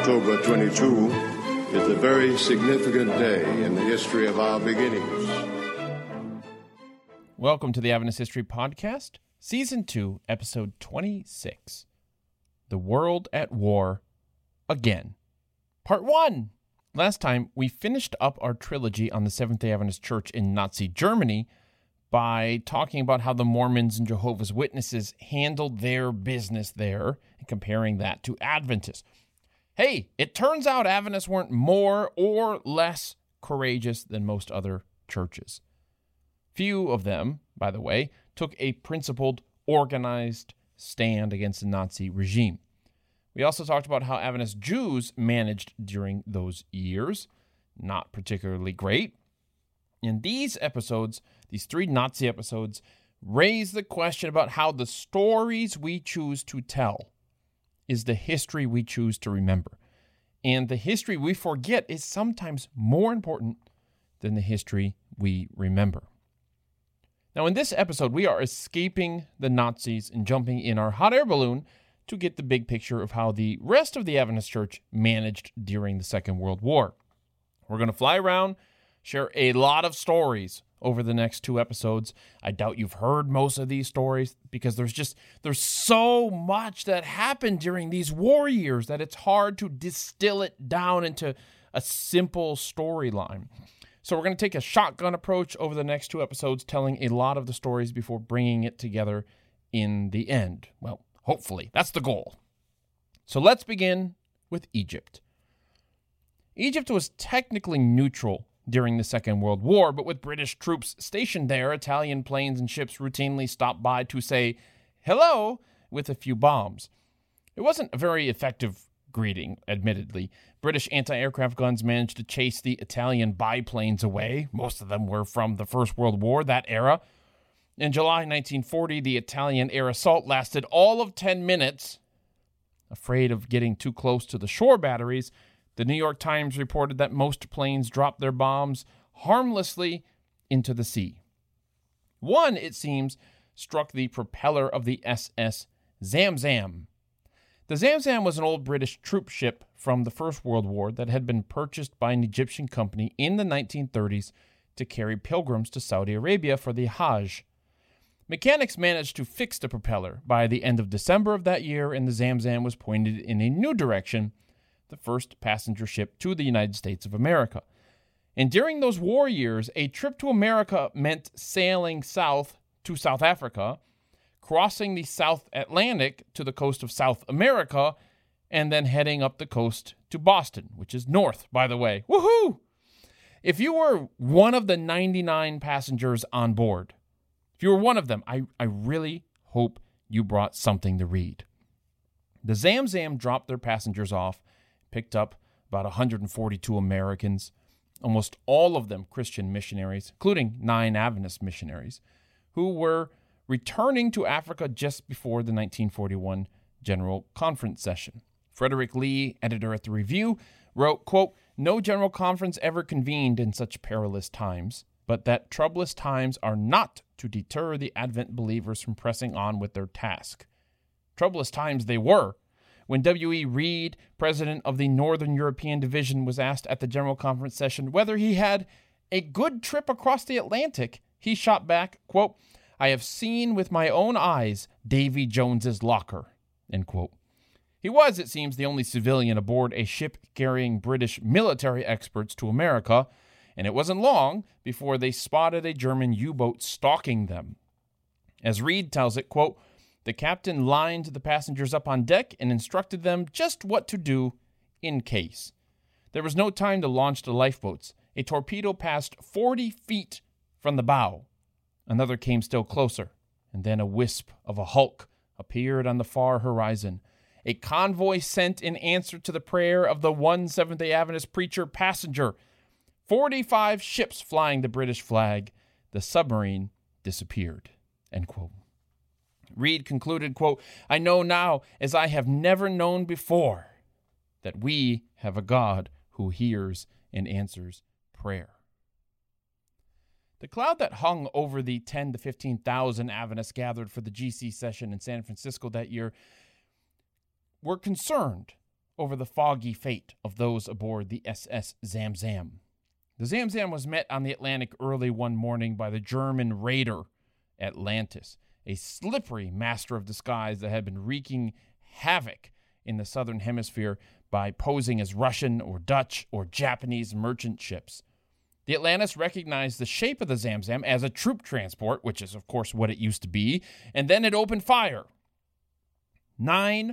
October 22 is a very significant day in the history of our beginnings. Welcome to the Adventist History Podcast, Season 2, Episode 26, The World at War Again, Part 1. Last time, we finished up our trilogy on the Seventh-day Adventist Church in Nazi Germany by talking about how the Mormons and Jehovah's Witnesses handled their business there and comparing that to Adventists. Hey, it turns out Adventists weren't more or less courageous than most other churches. Few of them, by the way, took a principled, organized stand against the Nazi regime. We also talked about how Adventist Jews managed during those years. Not particularly great. In these episodes, these 3 Nazi episodes, raise the question about how the stories we choose to tell is the history we choose to remember. And the history we forget is sometimes more important than the history we remember. Now, in this episode, we are escaping the Nazis and jumping in our hot air balloon to get the big picture of how the rest of the Adventist Church managed during the Second World War. We're going to fly around, share a lot of stories over the next 2 episodes. I doubt you've heard most of these stories because there's so much that happened during these war years that it's hard to distill it down into a simple storyline. So we're going to take a shotgun approach over the next 2 episodes, telling a lot of the stories before bringing it together in the end. Well, hopefully. That's the goal. So let's begin with Egypt. Egypt was technically neutral during the Second World War, but with British troops stationed there, Italian planes and ships routinely stopped by to say hello with a few bombs. It wasn't a very effective greeting, admittedly. British anti-aircraft guns managed to chase the Italian biplanes away. Most of them were from the First World War, that era. In July 1940, the Italian air assault lasted all of 10 minutes. Afraid of getting too close to the shore batteries, the New York Times reported that most planes dropped their bombs harmlessly into the sea. One, it seems, struck the propeller of the SS Zamzam. The Zamzam was an old British troop ship from the First World War that had been purchased by an Egyptian company in the 1930s to carry pilgrims to Saudi Arabia for the Hajj. Mechanics managed to fix the propeller by the end of December of that year, and the Zamzam was pointed in a new direction, the first passenger ship to the United States of America. And during those war years, a trip to America meant sailing south to South Africa, crossing the South Atlantic to the coast of South America, and then heading up the coast to Boston, which is north, by the way. Woohoo! If you were one of the 99 passengers on board, if you were one of them, I really hope you brought something to read. The Zamzam dropped their passengers off, picked up about 142 Americans, almost all of them Christian missionaries, including 9 Adventist missionaries, who were returning to Africa just before the 1941 General Conference session. Frederick Lee, editor at the Review, wrote, quote, "No General Conference ever convened in such perilous times, but that troublous times are not to deter the Advent believers from pressing on with their task." Troublous times they were. When W.E. Reed, president of the Northern European Division, was asked at the General Conference session whether he had a good trip across the Atlantic, he shot back, quote, "I have seen with my own eyes Davy Jones's locker," end quote. He was, it seems, the only civilian aboard a ship carrying British military experts to America, and it wasn't long before they spotted a German U-boat stalking them. As Reed tells it, quote, "The captain lined the passengers up on deck and instructed them just what to do in case. There was no time to launch the lifeboats. A torpedo passed 40 feet from the bow. Another came still closer, and then a wisp of a hulk appeared on the far horizon. A convoy sent in answer to the prayer of the one Seventh-day Adventist preacher passenger. 45 ships flying the British flag. The submarine disappeared," end quote. Reed concluded, quote, "I know now, as I have never known before, that we have a God who hears and answers prayer." The cloud that hung over the 10,000 to 15,000 Adventists gathered for the GC session in San Francisco that year were concerned over the foggy fate of those aboard the SS Zamzam. The Zamzam was met on the Atlantic early one morning by the German raider Atlantis, a slippery master of disguise that had been wreaking havoc in the southern hemisphere by posing as Russian or Dutch or Japanese merchant ships. The Atlantis recognized the shape of the Zamzam as a troop transport, which is, of course, what it used to be, and then it opened fire. 9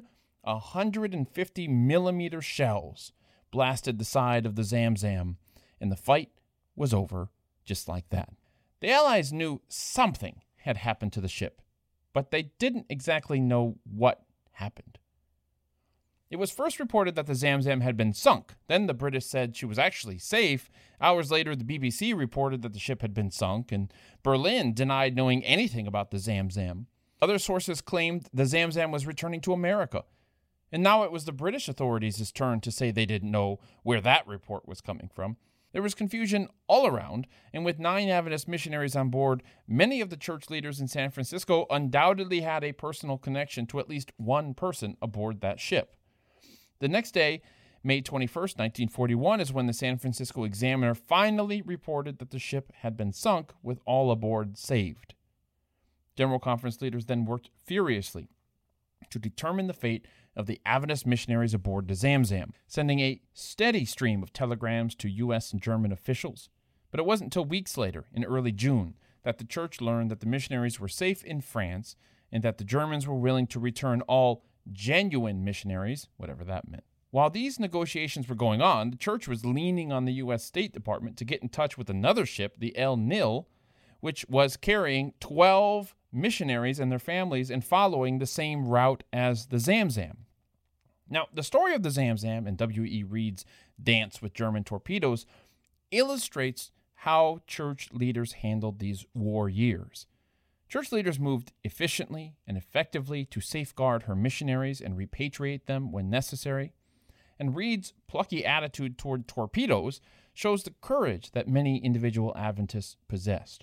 150-millimeter shells blasted the side of the Zamzam, and the fight was over just like that. The Allies knew something had happened to the ship, but they didn't exactly know what happened. It was first reported that the Zamzam had been sunk. Then the British said she was actually safe. Hours later, the BBC reported that the ship had been sunk, and Berlin denied knowing anything about the Zamzam. Other sources claimed the Zamzam was returning to America. And now it was the British authorities' turn to say they didn't know where that report was coming from. There was confusion all around, and with 9 Adventist missionaries on board, many of the church leaders in San Francisco undoubtedly had a personal connection to at least one person aboard that ship. The next day, May 21st, 1941, is when the San Francisco Examiner finally reported that the ship had been sunk with all aboard saved. General Conference leaders then worked furiously to determine the fate of the Adventist missionaries aboard the Zamzam, sending a steady stream of telegrams to U.S. and German officials. But it wasn't until weeks later, in early June, that the church learned that the missionaries were safe in France and that the Germans were willing to return all genuine missionaries, whatever that meant. While these negotiations were going on, the church was leaning on the U.S. State Department to get in touch with another ship, the El Nil, which was carrying 12 missionaries and their families and following the same route as the Zamzam. Now, the story of the Zamzam and W.E. Reed's dance with German torpedoes illustrates how church leaders handled these war years. Church leaders moved efficiently and effectively to safeguard her missionaries and repatriate them when necessary. And Reed's plucky attitude toward torpedoes shows the courage that many individual Adventists possessed.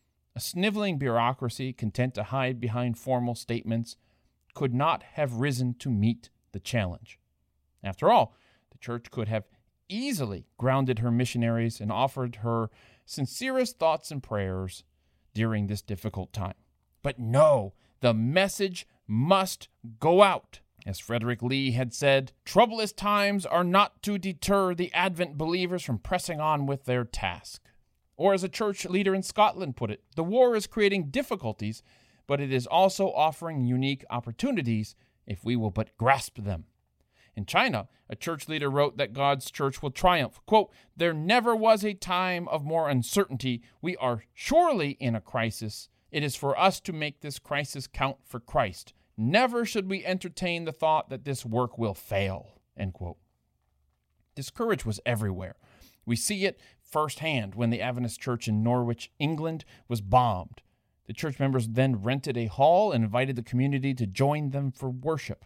A sniveling bureaucracy content to hide behind formal statements could not have risen to meet the challenge. After all, the church could have easily grounded her missionaries and offered her sincerest thoughts and prayers during this difficult time. But no, the message must go out. As Frederick Lee had said, troublous times are not to deter the Advent believers from pressing on with their task. Or as a church leader in Scotland put it, the war is creating difficulties, but it is also offering unique opportunities if we will but grasp them. In China, a church leader wrote that God's church will triumph. Quote, "There never was a time of more uncertainty. We are surely in a crisis. It is for us to make this crisis count for Christ. Never should we entertain the thought that this work will fail." End quote. This courage was everywhere. We see it firsthand when the Adventist church in Norwich, England, was bombed. The church members then rented a hall and invited the community to join them for worship.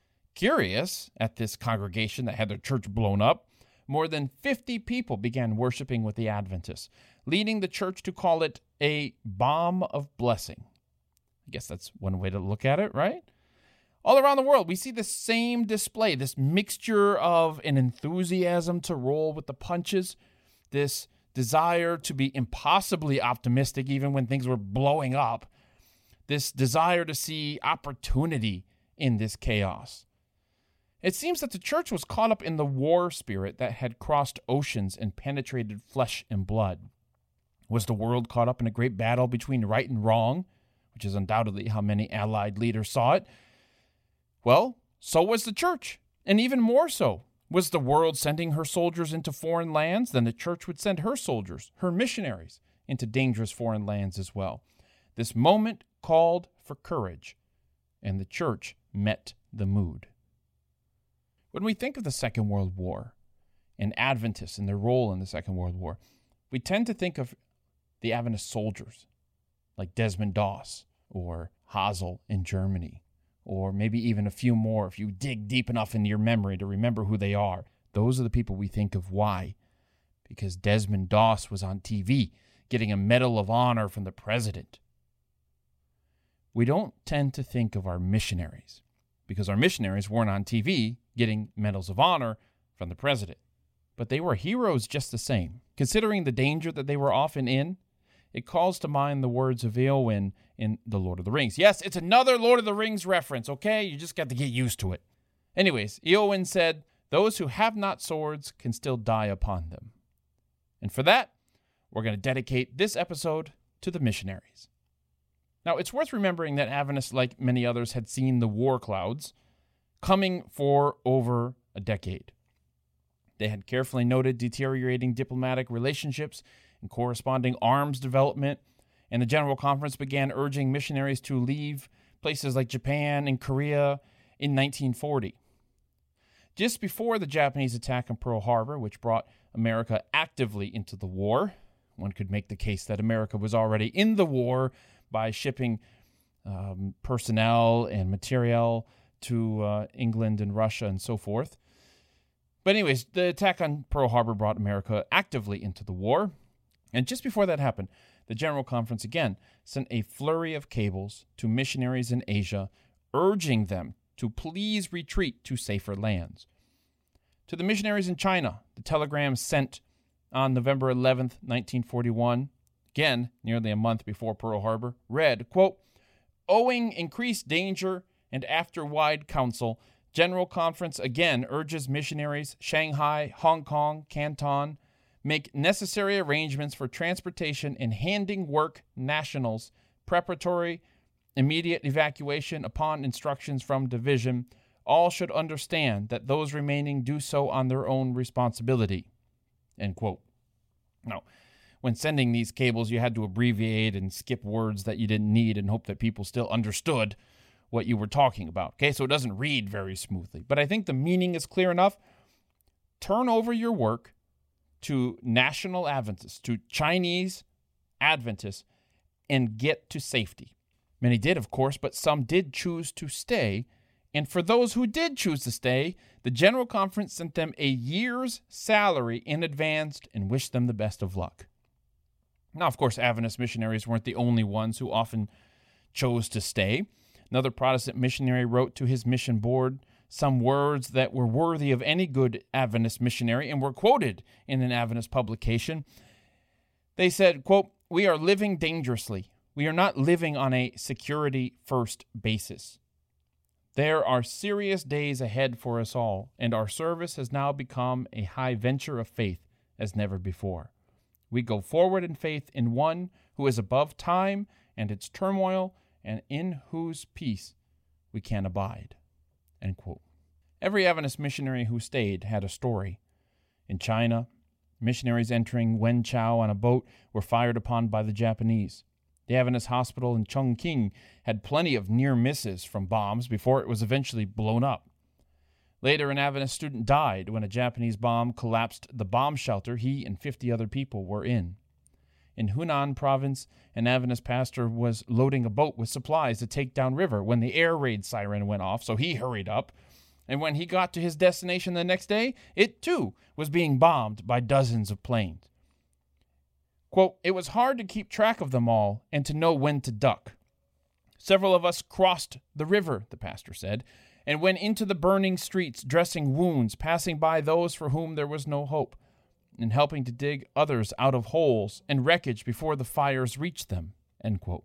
Curious at this congregation that had their church blown up, more than 50 people began worshiping with the Adventists, leading the church to call it a bomb of blessing. I guess that's one way to look at it, right? All around the world, we see the same display, this mixture of an enthusiasm to roll with the punches, this desire to be impossibly optimistic even when things were blowing up, this desire to see opportunity in this chaos. It seems that the church was caught up in the war spirit that had crossed oceans and penetrated flesh and blood. Was the world caught up in a great battle between right and wrong, which is undoubtedly how many Allied leaders saw it? Well, so was the church, and even more so. Was the world sending her soldiers into foreign lands? Then the church would send her soldiers, her missionaries, into dangerous foreign lands as well. This moment called for courage, and the church met the mood. When we think of the Second World War and Adventists and their role in the Second World War, we tend to think of the Adventist soldiers like Desmond Doss or Hazel in Germany, or maybe even a few more if you dig deep enough into your memory to remember who they are. Those are the people we think of. Why? Because Desmond Doss was on TV getting a Medal of Honor from the president. We don't tend to think of our missionaries because our missionaries weren't on TV getting medals of honor from the president. But they were heroes just the same. Considering the danger that they were often in, it calls to mind the words of Eowyn in The Lord of the Rings. Yes, it's another Lord of the Rings reference, okay? You just got to get used to it. Anyways, Eowyn said, "Those who have not swords can still die upon them." And for that, we're going to dedicate this episode to the missionaries. Now, it's worth remembering that Avernus, like many others, had seen the war clouds coming for over a decade. They had carefully noted deteriorating diplomatic relationships and corresponding arms development, and the General Conference began urging missionaries to leave places like Japan and Korea in 1940. Just before the Japanese attack on Pearl Harbor, which brought America actively into the war, one could make the case that America was already in the war by shipping personnel and materiel to England and Russia and so forth. But anyways, the attack on Pearl Harbor brought America actively into the war. And just before that happened, the General Conference again sent a flurry of cables to missionaries in Asia, urging them to please retreat to safer lands. To the missionaries in China, the telegram sent on November 11th, 1941, again, nearly a month before Pearl Harbor, read, quote, "Owing increased danger and after wide counsel, General Conference again urges missionaries, Shanghai, Hong Kong, Canton, make necessary arrangements for transportation and handing work nationals, preparatory, immediate evacuation upon instructions from division. All should understand that those remaining do so on their own responsibility." End quote. Now, when sending these cables, you had to abbreviate and skip words that you didn't need and hope that people still understood what you were talking about. Okay, so it doesn't read very smoothly. But I think the meaning is clear enough. Turn over your work to national Adventists, to Chinese Adventists, and get to safety. Many did, of course, but some did choose to stay. And for those who did choose to stay, the General Conference sent them a year's salary in advance and wished them the best of luck. Now, of course, Adventist missionaries weren't the only ones who often chose to stay. Another Protestant missionary wrote to his mission board some words that were worthy of any good Adventist missionary and were quoted in an Adventist publication. They said, quote, "We are living dangerously. We are not living on a security-first basis. There are serious days ahead for us all, and our service has now become a high venture of faith as never before. We go forward in faith in one who is above time and its turmoil, and in whose peace we can abide." End quote. Every Adventist missionary who stayed had a story. In China, missionaries entering Wenchao on a boat were fired upon by the Japanese. The Adventist hospital in Chongqing had plenty of near misses from bombs before it was eventually blown up. Later, an Adventist student died when a Japanese bomb collapsed the bomb shelter he and 50 other people were in. In Hunan province, an Adventist pastor was loading a boat with supplies to take downriver when the air raid siren went off, so he hurried up. And when he got to his destination the next day, it too was being bombed by dozens of planes. Quote, "It was hard to keep track of them all and to know when to duck. Several of us crossed the river," the pastor said, "and went into the burning streets, dressing wounds, passing by those for whom there was no hope, and helping to dig others out of holes and wreckage before the fires reached them." End quote.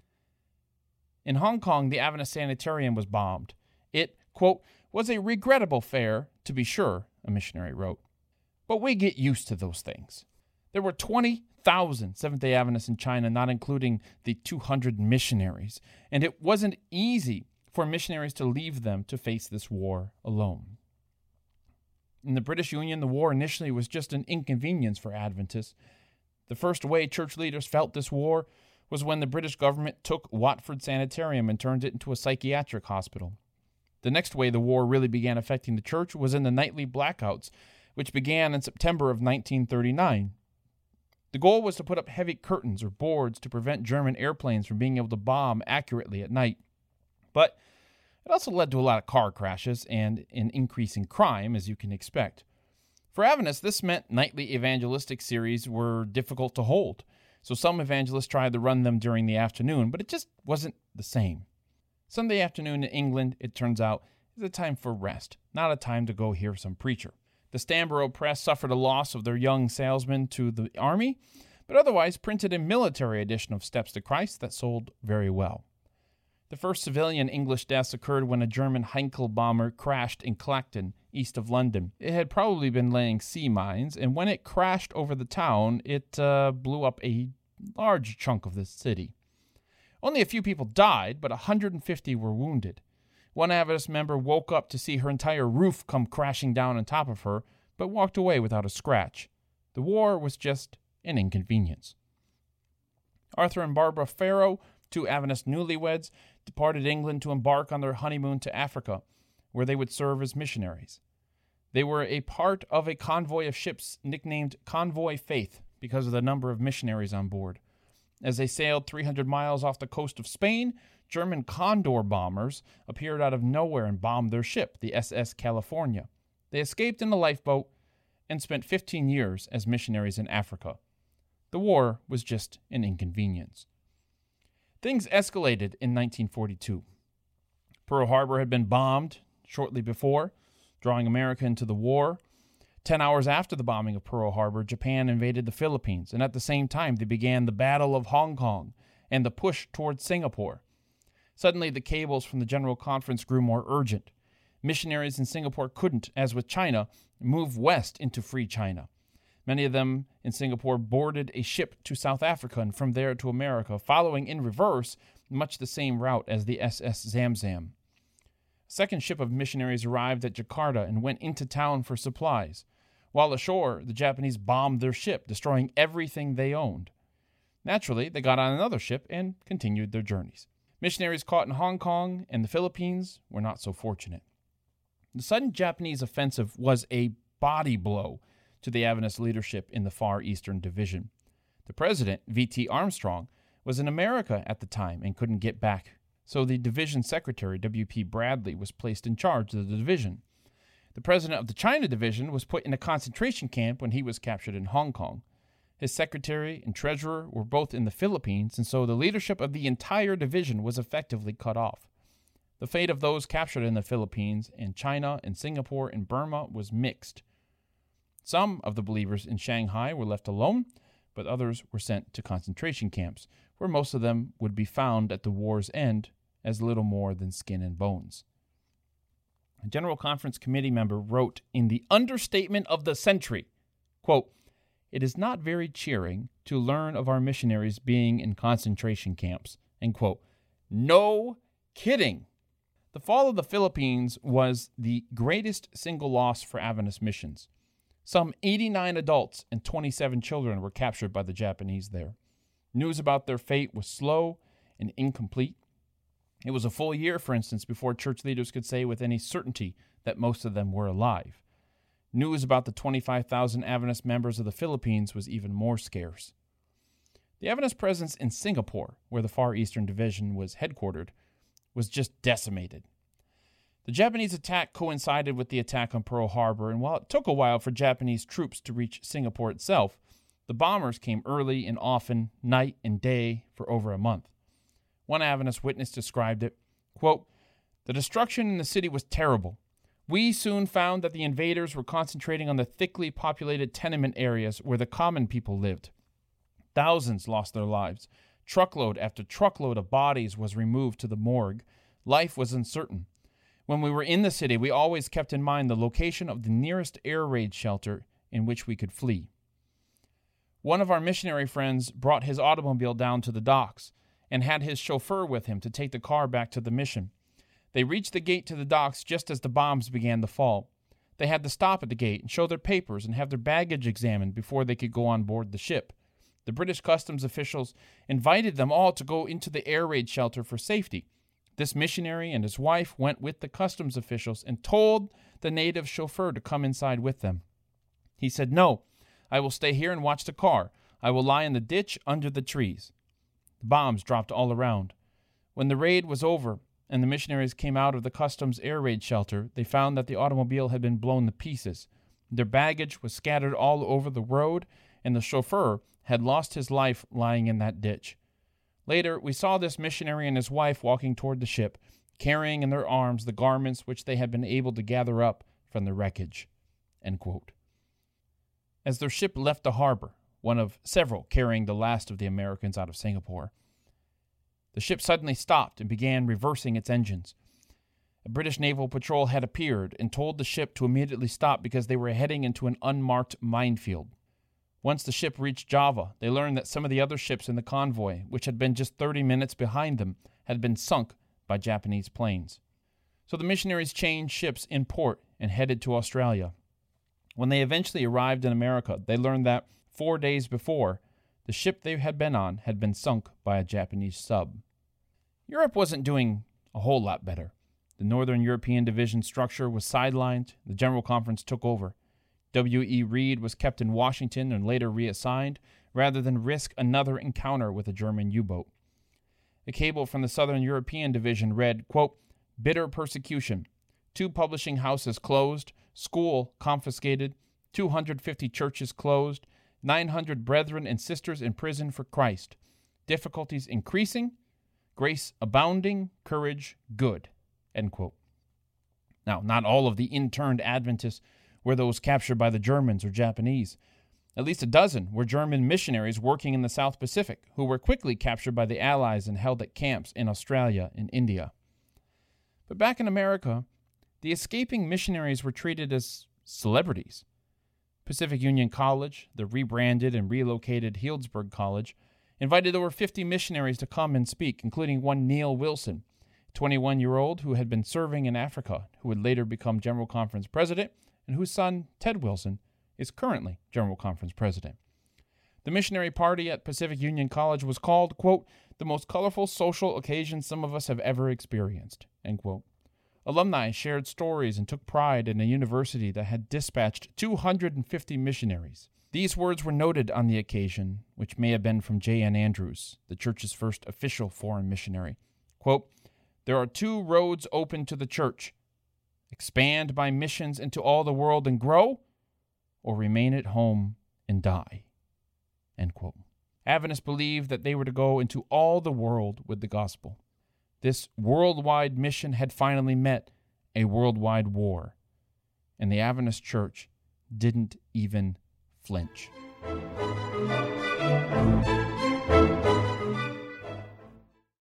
In Hong Kong, the Adventist sanitarium was bombed. It, quote, "was a regrettable affair, to be sure," a missionary wrote. But we get used to those things. There were 20,000 Seventh-day Adventists in China, not including the 200 missionaries, and it wasn't easy for missionaries to leave them to face this war alone. In the British Union, the war initially was just an inconvenience for Adventists. The first way church leaders felt this war was when the British government took Watford Sanitarium and turned it into a psychiatric hospital. The next way the war really began affecting the church was in the nightly blackouts, which began in September of 1939. The goal was to put up heavy curtains or boards to prevent German airplanes from being able to bomb accurately at night. But it also led to a lot of car crashes and an increase in crime, as you can expect. For Adventists, this meant nightly evangelistic series were difficult to hold. So some evangelists tried to run them during the afternoon, but it just wasn't the same. Sunday afternoon in England, it turns out, is a time for rest, not a time to go hear some preacher. The Stamborough Press suffered a loss of their young salesman to the army, but otherwise printed a military edition of Steps to Christ that sold very well. The first civilian English deaths occurred when a German Heinkel bomber crashed in Clacton, east of London. It had probably been laying sea mines, and when it crashed over the town, it blew up a large chunk of the city. Only a few people died, but 150 were wounded. One Adventist member woke up to see her entire roof come crashing down on top of her, but walked away without a scratch. The war was just an inconvenience. Arthur and Barbara Farrow, two Adventist newlyweds, departed England to embark on their honeymoon to Africa, where they would serve as missionaries. They were a part of a convoy of ships nicknamed Convoy Faith because of the number of missionaries on board. As they sailed 300 miles off the coast of Spain, German Condor bombers appeared out of nowhere and bombed their ship, the SS California. They escaped in a lifeboat and spent 15 years as missionaries in Africa. The war was just an inconvenience. Things escalated in 1942. Pearl Harbor had been bombed shortly before, drawing America into the war. 10 hours after the bombing of Pearl Harbor, Japan invaded the Philippines, and at the same time they began the Battle of Hong Kong and the push towards Singapore. Suddenly, the cables from the General Conference grew more urgent. Missionaries in Singapore couldn't, as with China, move west into Free China. Many of them in Singapore boarded a ship to South Africa and from there to America, following in reverse much the same route as the SS Zamzam. A second ship of missionaries arrived at Jakarta and went into town for supplies. While ashore, the Japanese bombed their ship, destroying everything they owned. Naturally, they got on another ship and continued their journeys. Missionaries caught in Hong Kong and the Philippines were not so fortunate. The sudden Japanese offensive was a body blow to the Adventist leadership in the Far Eastern Division. The president, V.T. Armstrong, was in America at the time and couldn't get back, so the division secretary, W.P. Bradley, was placed in charge of the division. The president of the China division was put in a concentration camp when he was captured in Hong Kong. His secretary and treasurer were both in the Philippines, and so the leadership of the entire division was effectively cut off. The fate of those captured in the Philippines, in China, in Singapore, and Burma was mixed. Some of the believers in Shanghai were left alone, but others were sent to concentration camps, where most of them would be found at the war's end as little more than skin and bones. A General Conference committee member wrote in the understatement of the century, quote, "It is not very cheering to learn of our missionaries being in concentration camps." End quote. No kidding. The fall of the Philippines was the greatest single loss for Adventist missions. Some 89 adults and 27 children were captured by the Japanese there. News about their fate was slow and incomplete. It was a full year, for instance, before church leaders could say with any certainty that most of them were alive. News about the 25,000 Adventist members of the Philippines was even more scarce. The Adventist presence in Singapore, where the Far Eastern Division was headquartered, was just decimated. The Japanese attack coincided with the attack on Pearl Harbor, and while it took a while for Japanese troops to reach Singapore itself, the bombers came early and often, night and day, for over a month. One Adventist witness described it, quote, "The destruction in the city was terrible. We soon found that the invaders were concentrating on the thickly populated tenement areas where the common people lived. Thousands lost their lives. Truckload after truckload of bodies was removed to the morgue. Life was uncertain. When we were in the city, we always kept in mind the location of the nearest air raid shelter in which we could flee." One of our missionary friends brought his automobile down to the docks and had his chauffeur with him to take the car back to the mission. They reached the gate to the docks just as the bombs began to fall. They had to stop at the gate and show their papers and have their baggage examined before they could go on board the ship. The British customs officials invited them all to go into the air raid shelter for safety. This missionary and his wife went with the customs officials and told the native chauffeur to come inside with them. He said, "No, I will stay here and watch the car. I will lie in the ditch under the trees." The bombs dropped all around. When the raid was over and the missionaries came out of the customs air raid shelter, they found that the automobile had been blown to pieces. Their baggage was scattered all over the road, and the chauffeur had lost his life lying in that ditch. Later, we saw this missionary and his wife walking toward the ship. carrying in their arms the garments which they had been able to gather up from the wreckage." End quote. As their ship left the harbor, one of several carrying the last of the Americans out of Singapore, the ship suddenly stopped and began reversing its engines. A British naval patrol had appeared and told the ship to immediately stop because they were heading into an unmarked minefield. Once the ship reached Java, they learned that some of the other ships in the convoy, which had been just 30 minutes behind them, had been sunk by Japanese planes. So the missionaries changed ships in port and headed to Australia. When they eventually arrived in America, they learned that 4 days before, the ship they had been on had been sunk by a Japanese sub. Europe wasn't doing a whole lot better. The Northern European Division structure was sidelined. The General Conference took over. W.E. Reed was kept in Washington and later reassigned, rather than risk another encounter with a German U-boat. A cable from the Southern European Division read, quote, "Bitter persecution. 2 publishing houses closed, school confiscated, 250 churches closed, 900 brethren and sisters in prison for Christ. Difficulties increasing, grace abounding, courage good." End quote. Now, not all of the interned Adventists were those captured by the Germans or Japanese. At least a dozen were German missionaries working in the South Pacific, who were quickly captured by the Allies and held at camps in Australia and India. But back in America, the escaping missionaries were treated as celebrities. Pacific Union College, the rebranded and relocated Healdsburg College, invited over 50 missionaries to come and speak, including one Neil Wilson, a 21-year-old who had been serving in Africa, who would later become General Conference president, and whose son, Ted Wilson, is currently General Conference president. The missionary party at Pacific Union College was called, quote, "the most colorful social occasion some of us have ever experienced," end quote. Alumni shared stories and took pride in a university that had dispatched 250 missionaries. These words were noted on the occasion, which may have been from J.N. Andrews, the church's first official foreign missionary. Quote, "There are 2 roads open to the church. Expand by missions into all the world and grow, or remain at home and die." End quote. Adventists believed that they were to go into all the world with the gospel. This worldwide mission had finally met a worldwide war, and the Adventist church didn't even flinch.